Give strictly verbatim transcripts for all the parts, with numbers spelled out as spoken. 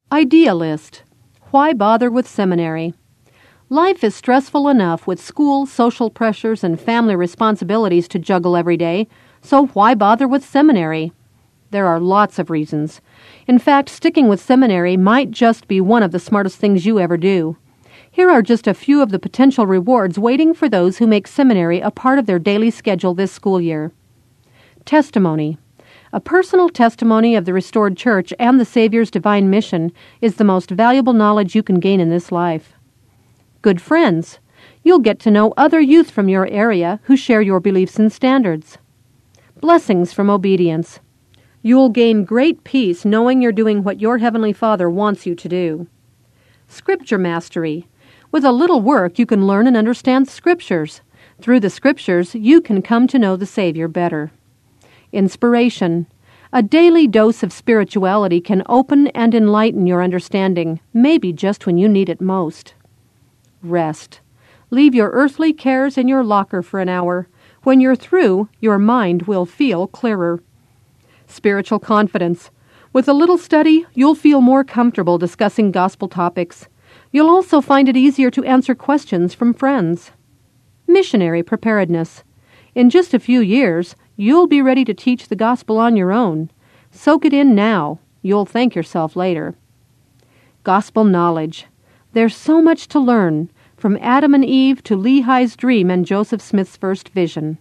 Idealist. Why bother with seminary? Life is stressful enough with school, social pressures, and family responsibilities to juggle every day, so why bother with seminary? There are lots of reasons. In fact, sticking with seminary might just be one of the smartest things you ever do. Here are just a few of the potential rewards waiting for those who make seminary a part of their daily schedule this school year. Testimony. A personal testimony of the restored church and the Savior's divine mission is the most valuable knowledge you can gain in this life. Good friends. You'll get to know other youth from your area who share your beliefs and standards. Blessings from obedience. You'll gain great peace knowing you're doing what your Heavenly Father wants you to do. Scripture mastery. With a little work, you can learn and understand Scriptures. Through the Scriptures, you can come to know the Savior better. Inspiration. A daily dose of spirituality can open and enlighten your understanding, maybe just when you need it most. Rest. Leave your earthly cares in your locker for an hour. When you're through, your mind will feel clearer. Spiritual confidence. With a little study, you'll feel more comfortable discussing gospel topics. You'll also find it easier to answer questions from friends. Missionary preparedness. In just a few years, you'll be ready to teach the gospel on your own. Soak it in now. You'll thank yourself later. Gospel knowledge. There's so much to learn, from Adam and Eve to Lehi's dream and Joseph Smith's first vision.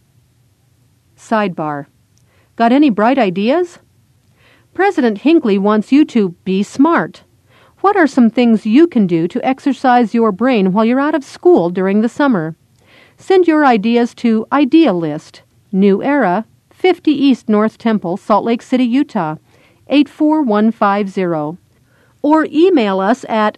Sidebar. Got any bright ideas? President Hinckley wants you to be smart. What are some things you can do to exercise your brain while you're out of school during the summer? Send your ideas to Idealist, New Era, fifty East North Temple, Salt Lake City, Utah, eight four one five zero. Or email us at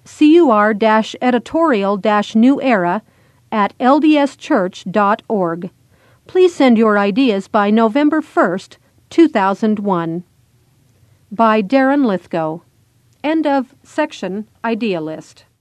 cur-editorial-newera at l d s church dot org. Please send your ideas by November first, two thousand one. By Darren Lithgow. End of section Idealist.